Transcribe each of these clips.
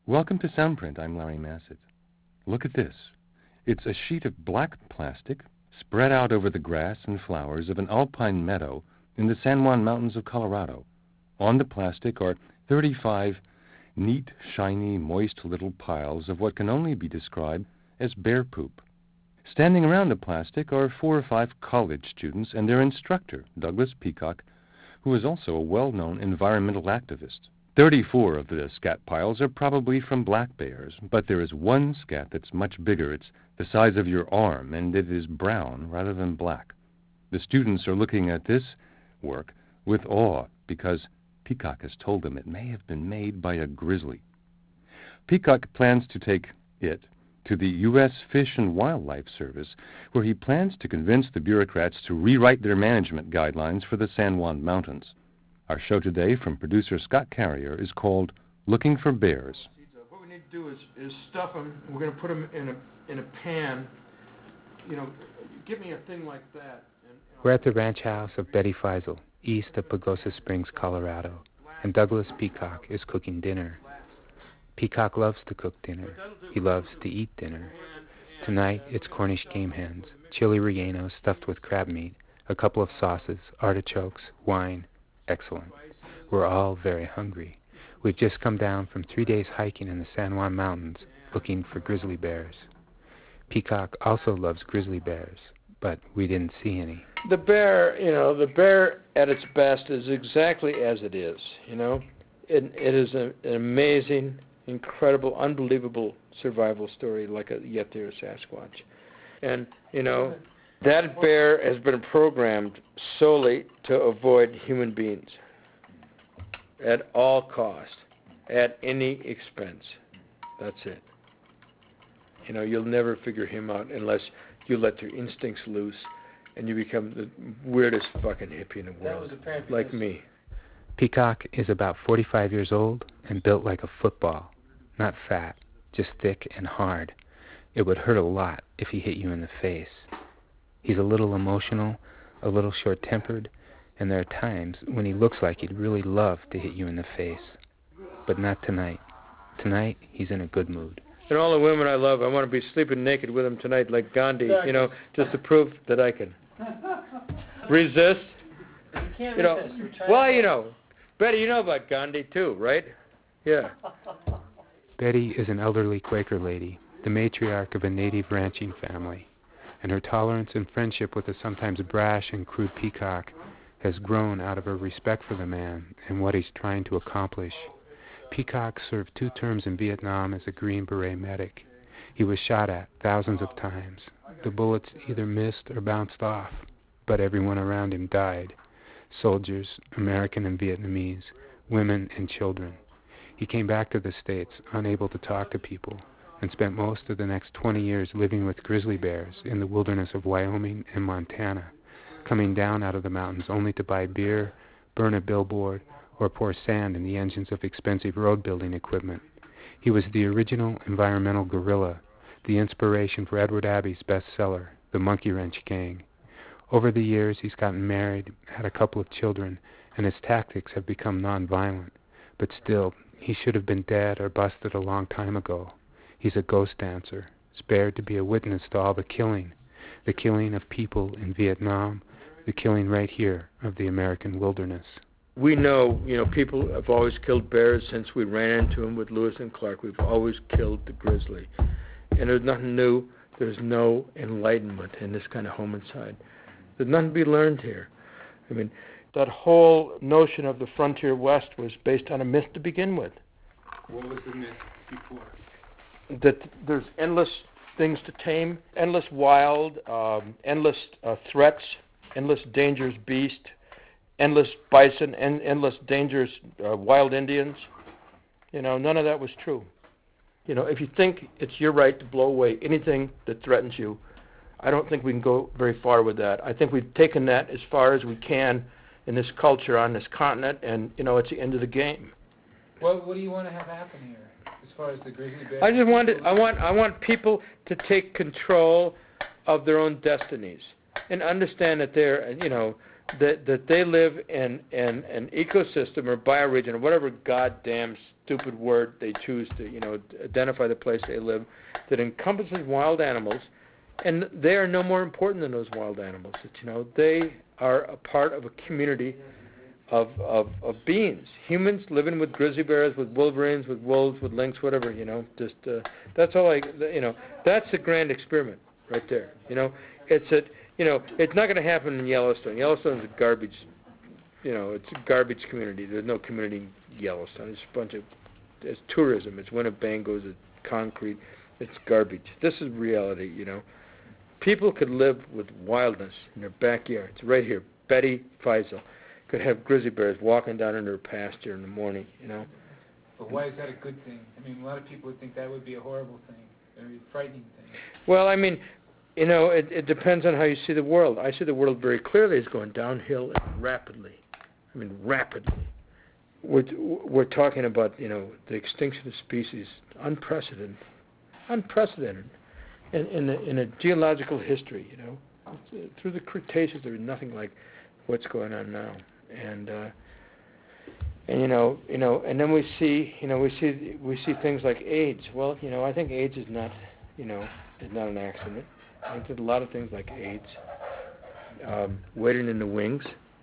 Welcome to Soundprint. I'm Larry Massett. Look at this. It's a sheet of black plastic spread out over the grass and flowers of an alpine meadow in the San Juan Mountains of Colorado. On the plastic are 35 neat, shiny, moist little piles of what can only be described as bear poop. Standing around the plastic are 4 or 5 college students and their instructor, Douglas Peacock, who is also a well-known environmental activist. 34 of the scat piles are probably from black bears, but there is one scat that's much bigger. It's the size of your arm, and it is brown rather than black. The students are looking at this work with awe because Peacock has told them it may have been made by a grizzly. Peacock plans to take it to the U.S. Fish and Wildlife Service, where he plans to convince the bureaucrats to rewrite their management guidelines for the San Juan Mountains. Our show today from producer Scott Carrier is called Looking for Bears. What we need to do is stuff them. We're going to put them in a pan. You know, give me a thing like that. We're at the ranch house of Betty Feisel, east of Pagosa Springs, Colorado, and Douglas Peacock is cooking dinner. Peacock loves to cook dinner. He loves to eat dinner. Tonight, it's Cornish game hens, chili relleno stuffed with crab meat, a couple of sauces, artichokes, wine. Excellent. We're all very hungry. We've just come down from 3 days hiking in the San Juan Mountains looking for grizzly bears. Peacock also loves grizzly bears, but we didn't see any. The bear at its best is exactly as it is, you know. It is an amazing, incredible, unbelievable survival story like a Yet There Sasquatch. And, you know, that bear has been programmed solely to avoid human beings at all costs, at any expense. That's it. You know, you'll never figure him out unless you let your instincts loose and you become the weirdest fucking hippie in the world, like me. Peacock is about 45 years old and built like a football. Not fat, just thick and hard. It would hurt a lot if he hit you in the face. He's a little emotional, a little short-tempered, and there are times when he looks like he'd really love to hit you in the face. But not tonight. Tonight, he's in a good mood. And all the women I love, I want to be sleeping naked with them tonight like Gandhi, you know, just to prove that I can resist. You know, well, you know, Betty, you know about Gandhi too, right? Yeah. Betty is an elderly Quaker lady, the matriarch of a native ranching family, and her tolerance and friendship with the sometimes brash and crude Peacock has grown out of her respect for the man and what he's trying to accomplish. Peacock served 2 terms in Vietnam as a Green Beret medic. He was shot at thousands of times. The bullets either missed or bounced off, but everyone around him died. Soldiers, American and Vietnamese, women and children. He came back to the States, unable to talk to people, and spent most of the next 20 years living with grizzly bears in the wilderness of Wyoming and Montana, coming down out of the mountains only to buy beer, burn a billboard, or pour sand in the engines of expensive road-building equipment. He was the original environmental guerrilla, the inspiration for Edward Abbey's bestseller, The Monkey Wrench Gang. Over the years, he's gotten married, had a couple of children, and his tactics have become nonviolent. But still, he should have been dead or busted a long time ago. He's a ghost dancer, spared to be a witness to all the killing of people in Vietnam, the killing right here of the American wilderness. We know, you know, people have always killed bears since we ran into them with Lewis and Clark. We've always killed the grizzly. And there's nothing new. There's no enlightenment in this kind of homicide. There's nothing to be learned here. I mean, that whole notion of the frontier west was based on a myth to begin with. What was the myth before? That there's endless things to tame, endless wild, endless threats, endless dangerous beast, endless bison, and endless dangerous wild Indians. You know, none of that was true. You know, if you think it's your right to blow away anything that threatens you, I don't think we can go very far with that. I think we've taken that as far as we can in this culture on this continent, and, you know, it's the end of the game. Well, what do you want to have happen here as far as the grizzly bear? I want people to take control of their own destinies and understand that they're, you know, that they live in an ecosystem or bioregion or whatever goddamn stupid word they choose to, identify the place they live, that encompasses wild animals, and they are no more important than those wild animals. They are a part of a community of beings, humans living with grizzly bears, with wolverines, with wolves, with lynx, whatever. That's all. That's the grand experiment right there. It's not going to happen in Yellowstone. Yellowstone's a garbage. It's a garbage community. There's no community in Yellowstone. It's tourism. It's Winnebangos. It's concrete. It's garbage. This is reality. People could live with wildness in their backyards. Right here, Betty Feisel could have grizzly bears walking down in her pasture in the morning. But why is that a good thing? I mean, a lot of people would think that would be a horrible thing, a frightening thing. Well, I mean, it depends on how you see the world. I see the world very clearly as going downhill and rapidly. I mean, rapidly. We're talking about, the extinction of species, unprecedented, in a geological history. Through the Cretaceous, there was nothing like what's going on now, and then we see things like AIDS. Well, I think AIDS is not an accident. I think there's a lot of things like AIDS, waiting in the wings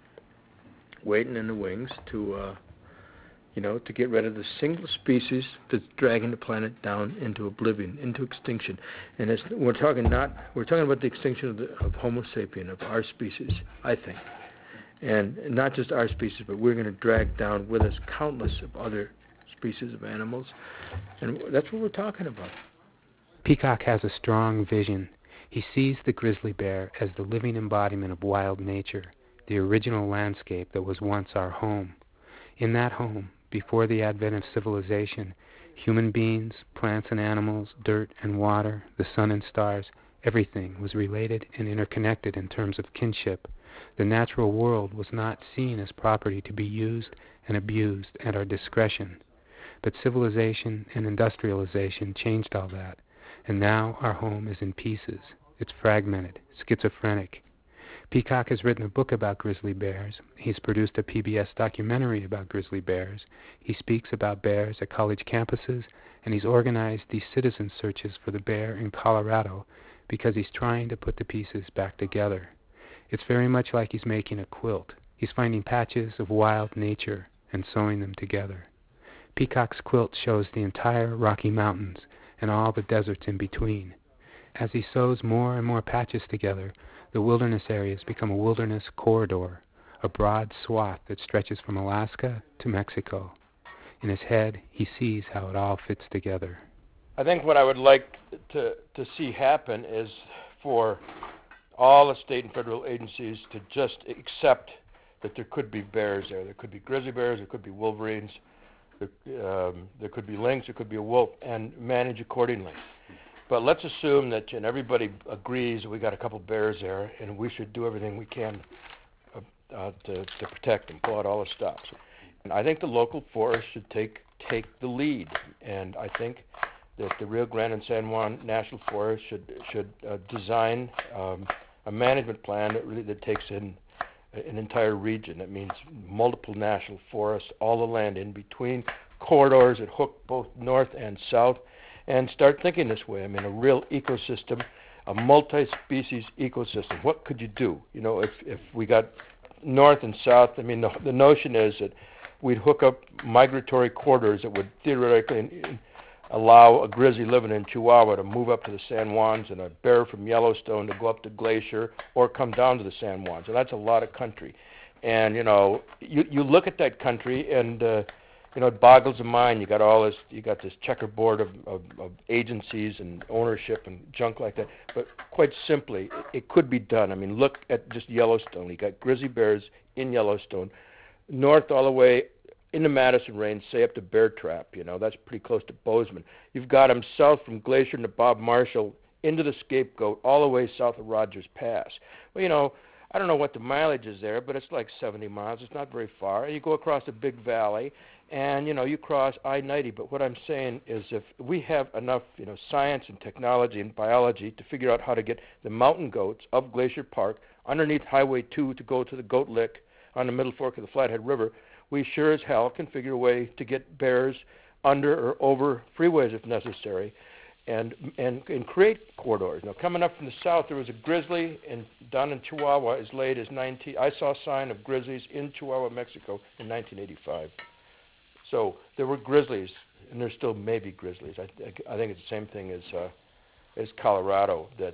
to get rid of the single species that's dragging the planet down into oblivion, into extinction. And we're talking about the extinction of Homo sapien, of our species, I think. And not just our species, but we're going to drag down with us countless of other species of animals. And that's what we're talking about. Peacock has a strong vision. He sees the grizzly bear as the living embodiment of wild nature, the original landscape that was once our home. In that home, before the advent of civilization, human beings, plants and animals, dirt and water, the sun and stars, everything was related and interconnected in terms of kinship. The natural world was not seen as property to be used and abused at our discretion. But civilization and industrialization changed all that, and now our home is in pieces. It's fragmented, schizophrenic. Peacock has written a book about grizzly bears. He's produced a PBS documentary about grizzly bears. He speaks about bears at college campuses, and he's organized these citizen searches for the bear in Colorado because he's trying to put the pieces back together. It's very much like he's making a quilt. He's finding patches of wild nature and sewing them together. Peacock's quilt shows the entire Rocky Mountains and all the deserts in between. As he sews more and more patches together, the wilderness areas become a wilderness corridor, a broad swath that stretches from Alaska to Mexico. In his head, he sees how it all fits together. I think what I would like to see happen is for all the state and federal agencies to just accept that there could be bears there. There could be grizzly bears, there could be wolverines, there could be lynx, there could be a wolf, and manage accordingly. But let's assume that everybody agrees that we got a couple bears there, and we should do everything we can to protect them, pull out all the stops. And I think the local forest should take the lead, and I think that the Rio Grande and San Juan National Forest should design a management plan that takes in an entire region. That means multiple national forests, all the land in between, corridors that hook both north and south, and start thinking this way. I mean, a real ecosystem, a multi-species ecosystem. What could you do? If we got north and south, I mean, the notion is that we'd hook up migratory corridors that would theoretically allow a grizzly living in Chihuahua to move up to the San Juans and a bear from Yellowstone to go up to Glacier or come down to the San Juans. And that's a lot of country. And, you look at that country and, it boggles the mind. You got this checkerboard of agencies and ownership and junk like that. But quite simply, it could be done. I mean, look at just Yellowstone. You got grizzly bears in Yellowstone, north all the way in the Madison Range, say up to Bear Trap. That's pretty close to Bozeman. You've got them south from Glacier to Bob Marshall into the Scapegoat, all the way south of Rogers Pass. Well, I don't know what the mileage is there, but it's like 70 miles. It's not very far. You go across a big valley, and, you cross I-90. But what I'm saying is if we have enough, science and technology and biology to figure out how to get the mountain goats of Glacier Park underneath Highway 2 to go to the Goat Lick on the Middle Fork of the Flathead River, we sure as hell can figure a way to get bears under or over freeways if necessary, and create corridors. Now, coming up from the south, there was a grizzly down in Chihuahua as late as I saw a sign of grizzlies in Chihuahua, Mexico in 1985. So there were grizzlies, and there still may be grizzlies. I think it's the same thing as Colorado, that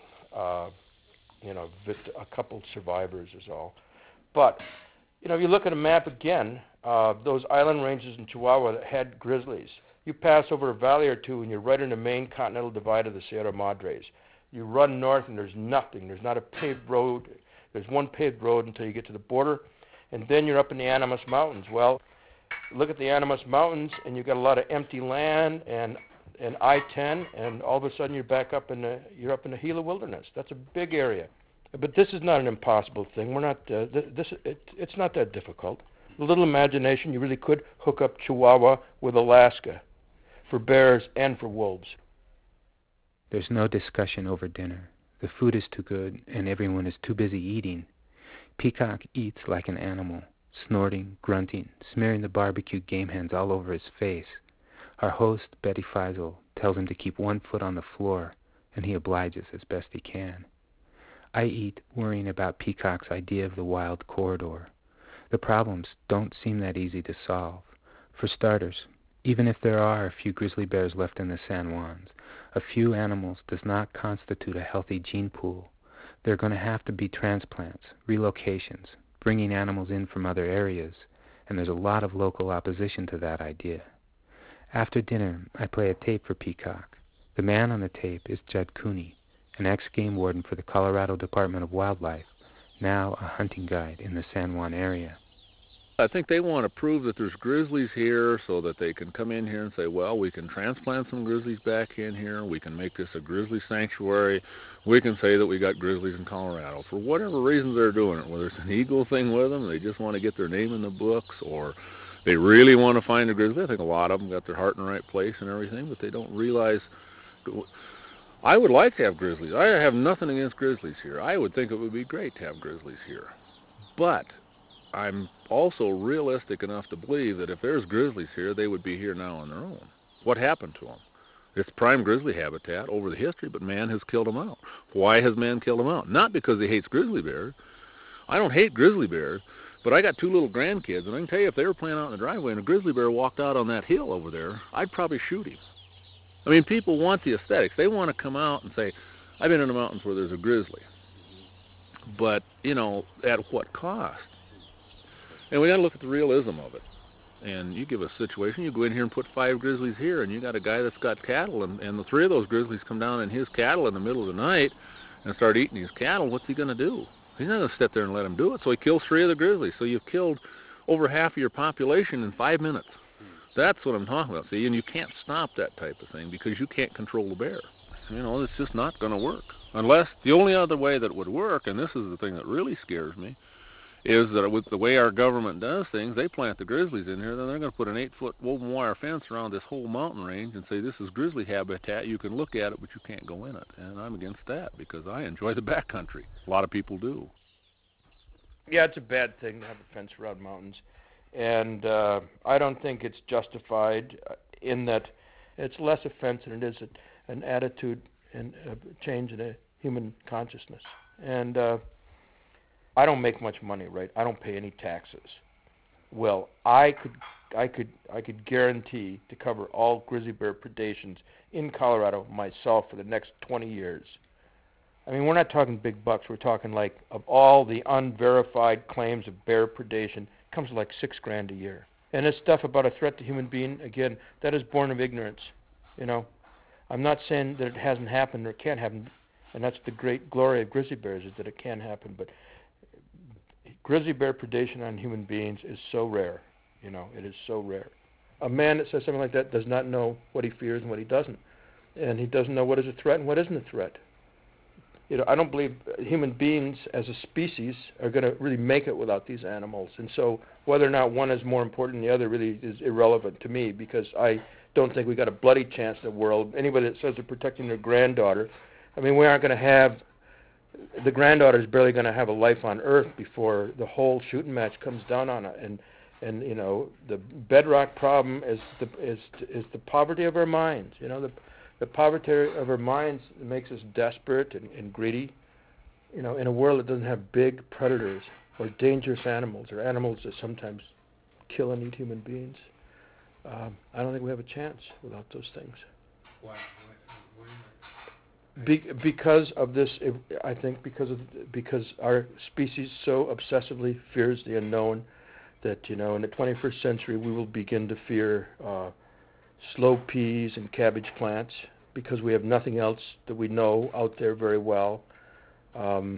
a couple survivors is all. But if you look at a map again, those island ranges in Chihuahua that had grizzlies, you pass over a valley or two and you're right in the main continental divide of the Sierra Madres. You run north and there's nothing. There's not a paved road. There's one paved road until you get to the border, and then you're up in the Animas Mountains. Well, look at the Animas Mountains and you've got a lot of empty land and I-10, and all of a sudden you're up in the Gila Wilderness. That's a big area. But this is not an impossible thing. We're not. It's not that difficult. A little imagination, you really could hook up Chihuahua with Alaska for bears and for wolves. There's no discussion over dinner. The food is too good, and everyone is too busy eating. Peacock eats like an animal, snorting, grunting, smearing the barbecued game hens all over his face. Our host, Betty Feisel, tells him to keep one foot on the floor, and he obliges as best he can. I eat worrying about Peacock's idea of the wild corridor. The problems don't seem that easy to solve. For starters, even if there are a few grizzly bears left in the San Juans, a few animals does not constitute a healthy gene pool. There are going to have to be transplants, relocations, bringing animals in from other areas, and there's a lot of local opposition to that idea. After dinner, I play a tape for Peacock. The man on the tape is Judd Cooney, an ex-game warden for the Colorado Department of Wildlife, now a hunting guide in the San Juan area. I think they want to prove that there's grizzlies here so that they can come in here and say, well, we can transplant some grizzlies back in here. We can make this a grizzly sanctuary. We can say that we got grizzlies in Colorado. For whatever reasons they're doing it, whether it's an eagle thing with them, they just want to get their name in the books, or they really want to find a grizzly. I think a lot of them got their heart in the right place and everything, but they don't realize. I would like to have grizzlies. I have nothing against grizzlies here. I would think it would be great to have grizzlies here. But I'm also realistic enough to believe that if there's grizzlies here, they would be here now on their own. What happened to them? It's prime grizzly habitat over the history, but man has killed them out. Why has man killed them out? Not because he hates grizzly bears. I don't hate grizzly bears, but I got two little grandkids, and I can tell you if they were playing out in the driveway and a grizzly bear walked out on that hill over there, I'd probably shoot him. I mean, people want the aesthetics. They want to come out and say, I've been in the mountains where there's a grizzly. But, at what cost? And we got to look at the realism of it. And you give a situation, you go in here and put 5 grizzlies here, and you got a guy that's got cattle, and the 3 of those grizzlies come down in his cattle in the middle of the night and start eating his cattle. What's he going to do? He's not going to sit there and let him do it. So he kills 3 of the grizzlies. So you've killed over half of your population in 5 minutes. That's what I'm talking about. See, and you can't stop that type of thing because you can't control the bear. It's just not going to work. Unless the only other way that it would work, and this is the thing that really scares me, is that with the way our government does things, they plant the grizzlies in here, then they're going to put an 8-foot woven wire fence around this whole mountain range and say, this is grizzly habitat, you can look at it, but you can't go in it. And I'm against that because I enjoy the backcountry. A lot of people do. Yeah, it's a bad thing to have a fence around mountains. And I don't think it's justified in that it's less a fence than it is an attitude and a change in a human consciousness. And I don't make much money, right? I don't pay any taxes. Well, I could guarantee to cover all grizzly bear predations in Colorado myself for the next 20 years. I mean, we're not talking big bucks. We're talking like of all the unverified claims of bear predation, it comes to like $6,000 a year. And this stuff about a threat to human being, again, that is born of ignorance. I'm not saying that it hasn't happened or it can't happen, and that's the great glory of grizzly bears is that it can happen. But grizzly bear predation on human beings is so rare. It is so rare. A man that says something like that does not know what he fears and what he doesn't, and he doesn't know what is a threat and what isn't a threat. I don't believe human beings as a species are going to really make it without these animals. And so whether or not one is more important than the other really is irrelevant to me because I don't think we got a bloody chance in the world. Anybody that says they're protecting their granddaughter, I mean, we aren't going to have the granddaughter's barely going to have a life on Earth before the whole shooting match comes down on it. And you know, the bedrock problem is the poverty of our minds. You know, the poverty of our minds makes us desperate and greedy. You know, in a world that doesn't have big predators or dangerous animals or animals that sometimes kill and eat human beings, I don't think we have a chance without those things. Why? Because of this, I think because our species so obsessively fears the unknown that, you know, in the 21st century we will begin to fear slow peas and cabbage plants because we have nothing else that we know out there very well. You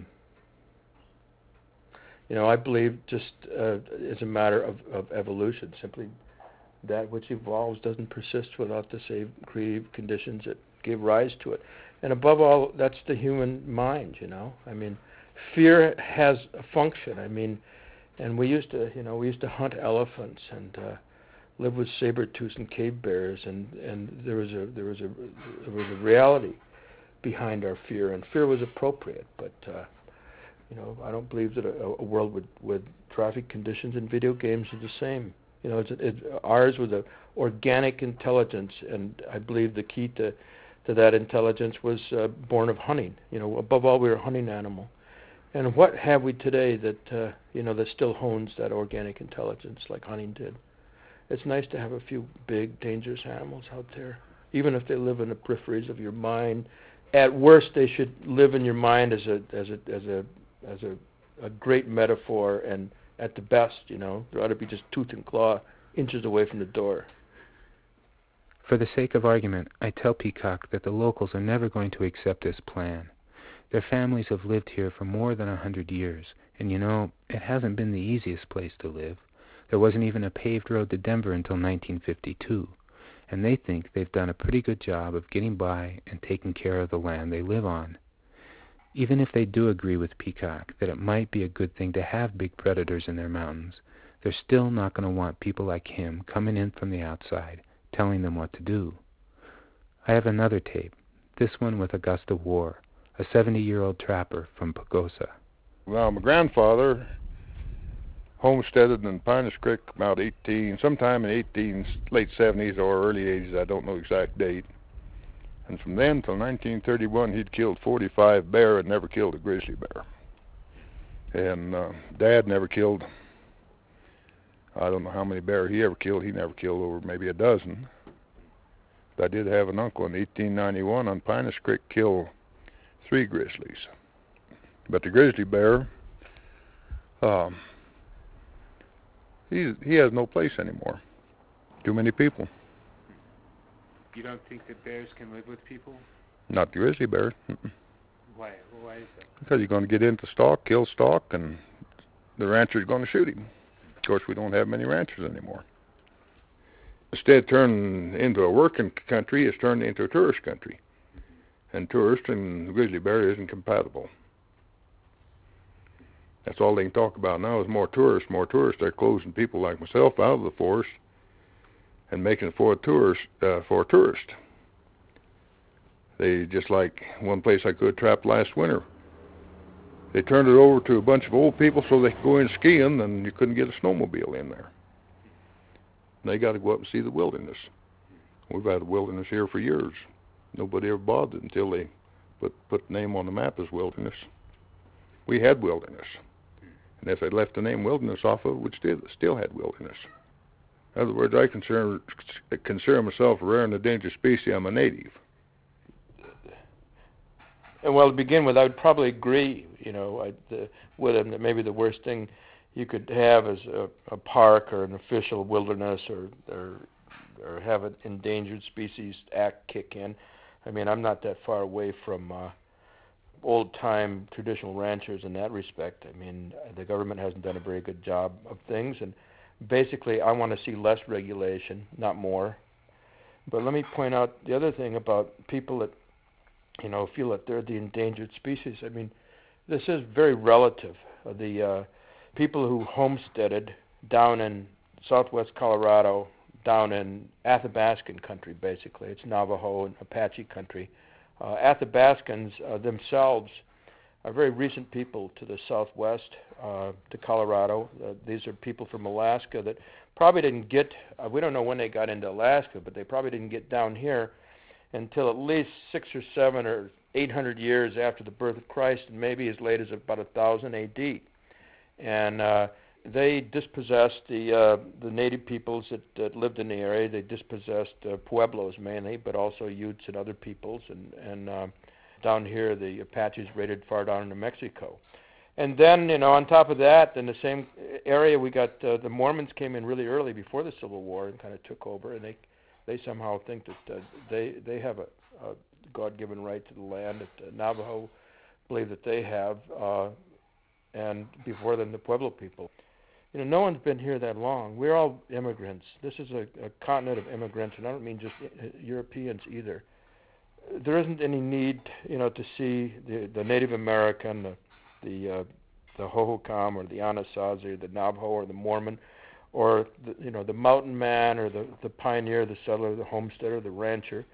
know, I believe just it's a matter of evolution. Simply that which evolves doesn't persist without the same creative conditions that gave rise to it. And above all, that's the human mind, you know. I mean, fear has a function. I mean, and we used to hunt elephants and live with saber-tooths and cave bears, and there was a reality behind our fear, and fear was appropriate. But you know, I don't believe that a world with traffic conditions and video games is the same. You know, ours was an organic intelligence, and I believe the key to that intelligence was born of hunting. You know, above all, we were a hunting animal. And what have we today that you know, that still hones that organic intelligence like hunting did? It's nice to have a few big, dangerous animals out there, even if they live in the peripheries of your mind. At worst, they should live in your mind as a great metaphor, and at the best, you know, there ought to be just tooth and claw inches away from the door. For the sake of argument, I tell Peacock that the locals are never going to accept this plan. Their families have lived here for more than 100 years, and you know, it hasn't been the easiest place to live. There wasn't even a paved road to Denver until 1952, and they think they've done a pretty good job of getting by and taking care of the land they live on. Even if they do agree with Peacock that it might be a good thing to have big predators in their mountains, they're still not going to want people like him coming in from the outside, telling them what to do. I have another tape, this one with Augusta War, a 70-year-old trapper from Pagosa. Well, my grandfather homesteaded in Pinus Creek about sometime in late 70s or early 80s, I don't know the exact date. And from then till 1931, he'd killed 45 bear and never killed a grizzly bear. And Dad never killed, I don't know how many bear he ever killed. He never killed over maybe a dozen. But I did have an uncle in 1891 on Pinus Creek killed 3 grizzlies. But the grizzly bear, he has no place anymore. Too many people. You don't think that bears can live with people? Not the grizzly bear. Why? Why is that? Because he's going to get into stock, kill stock, and the rancher's going to shoot him. Of course, we don't have many ranchers anymore. Instead of turning into a working country, it's turned into a tourist country. And tourist and grizzly bear isn't compatible. That's all they can talk about now is more tourists, more tourists. They're closing people like myself out of the forest and making it for a tourist. They, just like one place I could trap last winter, they turned it over to a bunch of old people so they could go in skiing, and you couldn't get a snowmobile in there. And they got to go up and see the wilderness. We've had a wilderness here for years. Nobody ever bothered until they put the name on the map as wilderness. We had wilderness. And if they left the name wilderness off of it, we'd still had wilderness. In other words, I consider myself a rare and endangered species. I'm a native. And well, to begin with, I would probably agree, you know, with him that maybe the worst thing you could have is a park or an official wilderness or have an Endangered Species Act kick in. I mean, I'm not that far away from old-time traditional ranchers in that respect. I mean, the government hasn't done a very good job of things, and basically I want to see less regulation, not more. But let me point out the other thing about people that, you know, feel that they're the endangered species. I mean, this is very relative. The people who homesteaded down in southwest Colorado, down in Athabascan country, basically. It's Navajo and Apache country. Athabascans themselves are very recent people to the southwest, to Colorado. These are people from Alaska that probably didn't get, we don't know when they got into Alaska, but they probably didn't get down here until at least 600 or 700 or 800 years after the birth of Christ, and maybe as late as about 1000 AD. And they dispossessed the native peoples that lived in the area. They dispossessed Pueblos mainly, but also Utes and other peoples. And down here, the Apaches raided far down into Mexico. And then, on top of that, in the same area, we got the Mormons came in really early before the Civil War and kind of took over. And they somehow think that they have a God-given right to the land that Navajo believe that they have, and before them, the Pueblo people. No one's been here that long. We're all immigrants. This is a continent of immigrants, and I don't mean just Europeans either. There isn't any need, to see the Native American, the Hohokam or the Anasazi or the Navajo or the Mormon, or the mountain man or the pioneer, the settler, the homesteader, the rancher.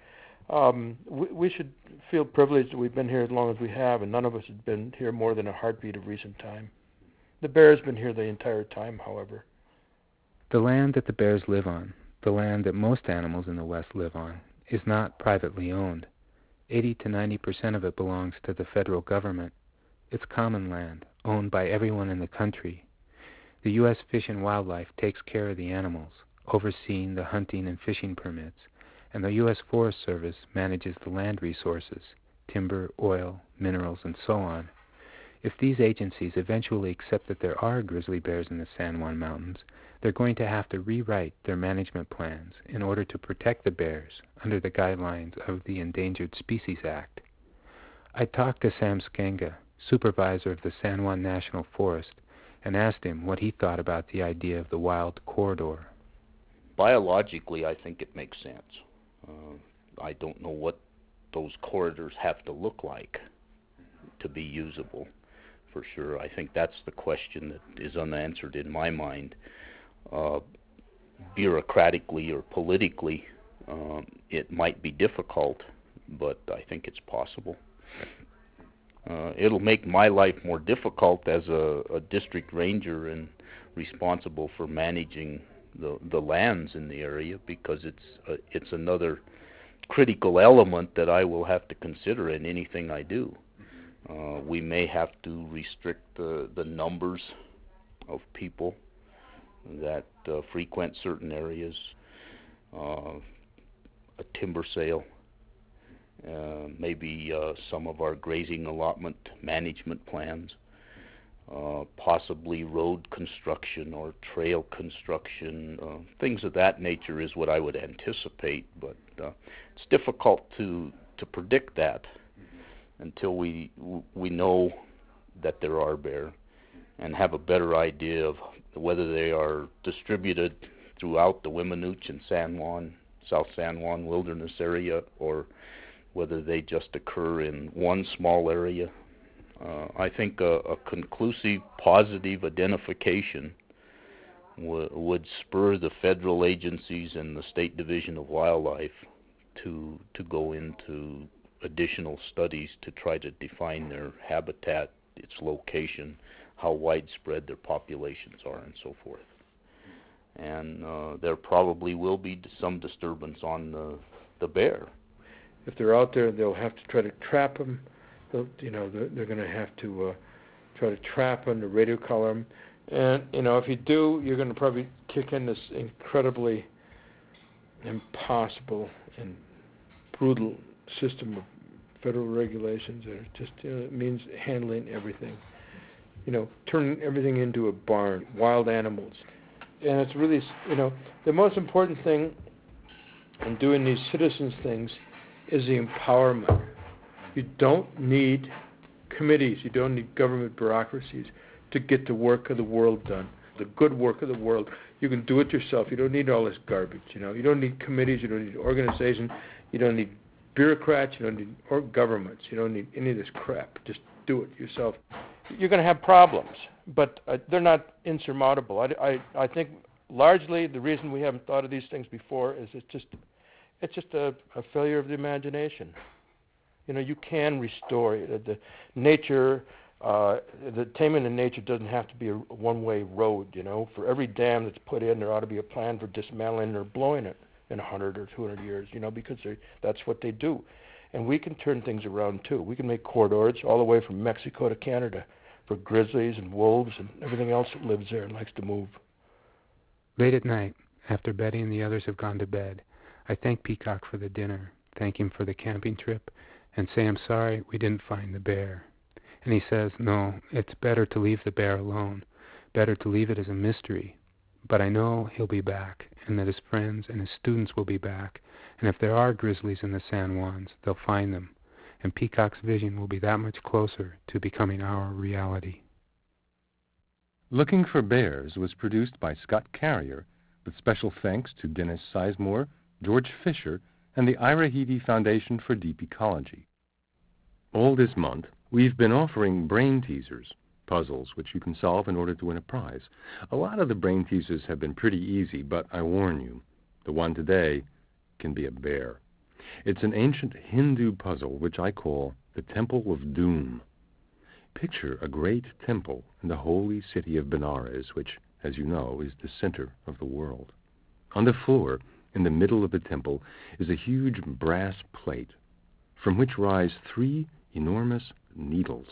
We should feel privileged that we've been here as long as we have, and none of us have been here more than a heartbeat of recent time. The bear's been here the entire time, however. The land that the bears live on, the land that most animals in the West live on, is not privately owned. 80 to 90% of it belongs to the federal government. It's common land, owned by everyone in the country. The U.S. Fish and Wildlife takes care of the animals, overseeing the hunting and fishing permits, and the U.S. Forest Service manages the land resources, timber, oil, minerals, and so on. If these agencies eventually accept that there are grizzly bears in the San Juan Mountains, they're going to have to rewrite their management plans in order to protect the bears under the guidelines of the Endangered Species Act. I talked to Sam Skenga, supervisor of the San Juan National Forest, and asked him what he thought about the idea of the wild corridor. Biologically, I think it makes sense. I don't know what those corridors have to look like to be usable, for sure. I think that's the question that is unanswered in my mind. Bureaucratically or politically, it might be difficult, but I think it's possible. It'll make my life more difficult as a district ranger and responsible for managing the lands in the area, because it's another critical element that I will have to consider in anything I do. We may have to restrict the numbers of people that frequent certain areas, a timber sale, maybe some of our grazing allotment management plans, possibly road construction or trail construction, things of that nature is what I would anticipate, but it's difficult to predict that until we know that there are bear and have a better idea of whether they are distributed throughout the Weminuche and San Juan, South San Juan wilderness area, or whether they just occur in one small area. I think a conclusive positive identification would spur the federal agencies and the State Division of Wildlife to go into additional studies to try to define their habitat, its location, how widespread their populations are, and so forth. And there probably will be some disturbance on the bear. If they're out there, they'll have to try to trap them. They're going to have to try to trap them, to radio color them. And, if you do, you're going to probably kick in this incredibly impossible and brutal system of federal regulations that are just, it means handling everything. Turning everything into a barn, wild animals. And it's really, the most important thing in doing these citizens things is the empowerment. You don't need committees, you don't need government bureaucracies to get the work of the world done, the good work of the world. You can do it yourself. You don't need all this garbage, You don't need committees, you don't need organizations, you don't need bureaucrats, you don't need governments, you don't need any of this crap. Just do it yourself. You're going to have problems, but they're not insurmountable. I think largely the reason we haven't thought of these things before is it's just a failure of the imagination. You can restore it. The nature The attainment in nature doesn't have to be a one-way road, you know. For every dam that's put in, there ought to be a plan for dismantling or blowing it in 100 or 200 years, you know, because that's what they do. And we can turn things around, too. We can make corridors all the way from Mexico to Canada for grizzlies and wolves and everything else that lives there and likes to move. Late at night, after Betty and the others have gone to bed, I thank Peacock for the dinner, thank him for the camping trip, and say I'm sorry we didn't find the bear. And he says, no, it's better to leave the bear alone, better to leave it as a mystery. But I know he'll be back, and that his friends and his students will be back, and if there are grizzlies in the San Juans, they'll find them, and Peacock's vision will be that much closer to becoming our reality. Looking for Bears was produced by Scott Carrier, with special thanks to Dennis Sizemore, George Fisher, and the Ira Heedy Foundation for Deep Ecology. All this month, we've been offering brain teasers, puzzles which you can solve in order to win a prize. A lot of the brain teasers have been pretty easy, but I warn you, the one today can be a bear. It's an ancient Hindu puzzle which I call the Temple of Doom. Picture a great temple in the holy city of Benares, which, as you know, is the center of the world. On the floor, in the middle of the temple, is a huge brass plate from which rise 3 enormous needles.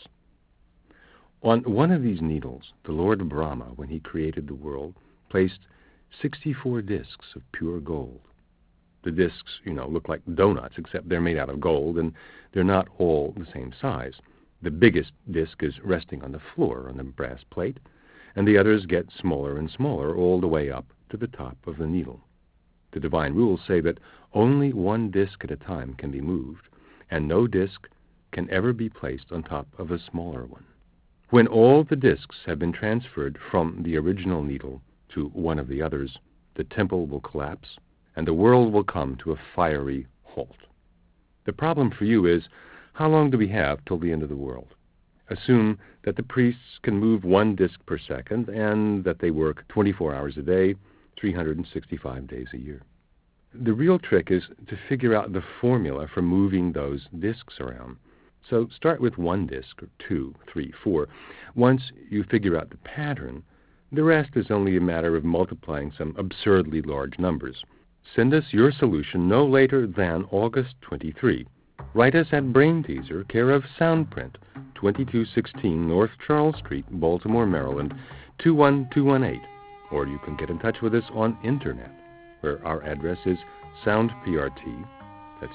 On one of these needles, the Lord Brahma, when he created the world, placed 64 discs of pure gold. The discs, look like donuts, except they're made out of gold, and they're not all the same size. The biggest disc is resting on the floor on the brass plate, and the others get smaller and smaller all the way up to the top of the needle. The divine rules say that only one disc at a time can be moved, and no disc can ever be placed on top of a smaller one. When all the discs have been transferred from the original needle to one of the others, the temple will collapse, and the world will come to a fiery halt. The problem for you is, how long do we have till the end of the world? Assume that the priests can move 1 disc per second and that they work 24 hours a day, 365 days a year. The real trick is to figure out the formula for moving those discs around. So start with 1 disc, or 2, 3, 4. Once you figure out the pattern, the rest is only a matter of multiplying some absurdly large numbers. Send us your solution no later than August 23. Write us at Brain Teaser, care of Soundprint, 2216 North Charles Street, Baltimore, Maryland, 21218. Or you can get in touch with us on Internet, where our address is SoundPRT, that's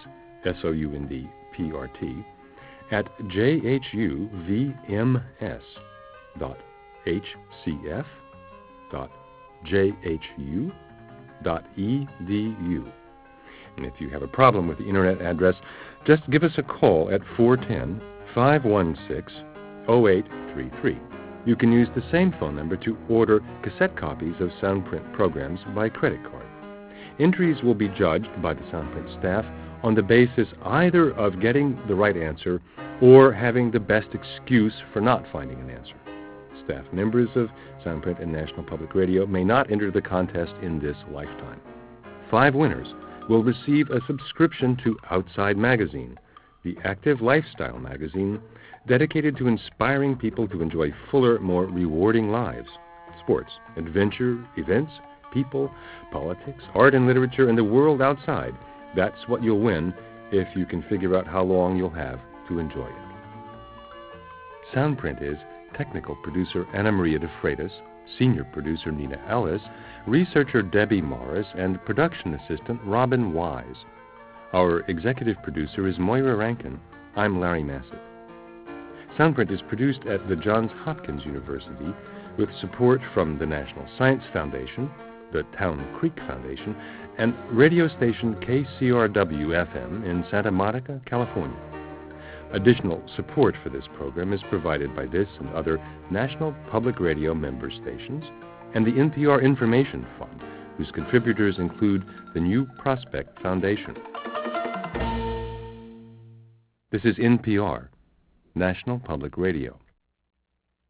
SOUNDPRT, at jhuvms.hcf.jhu.edu. And if you have a problem with the Internet address, just give us a call at 410-516-0833. You can use the same phone number to order cassette copies of Soundprint programs by credit card. Entries will be judged by the Soundprint staff on the basis either of getting the right answer or having the best excuse for not finding an answer. Staff members of Soundprint and National Public Radio may not enter the contest in this lifetime. 5 winners will receive a subscription to Outside Magazine, the active lifestyle magazine dedicated to inspiring people to enjoy fuller, more rewarding lives. Sports, adventure, events, people, politics, art and literature, and the world outside. That's what you'll win if you can figure out how long you'll have to enjoy it. Soundprint is technical producer Anna Maria de Freitas, senior producer Nina Ellis, researcher Debbie Morris, and production assistant Robin Wise. Our executive producer is Moira Rankin. I'm Larry Massett. Soundprint is produced at the Johns Hopkins University with support from the National Science Foundation, the Town Creek Foundation, and radio station KCRW-FM in Santa Monica, California. Additional support for this program is provided by this and other National Public Radio member stations and the NPR Information Fund, whose contributors include the New Prospect Foundation. This is NPR, National Public Radio.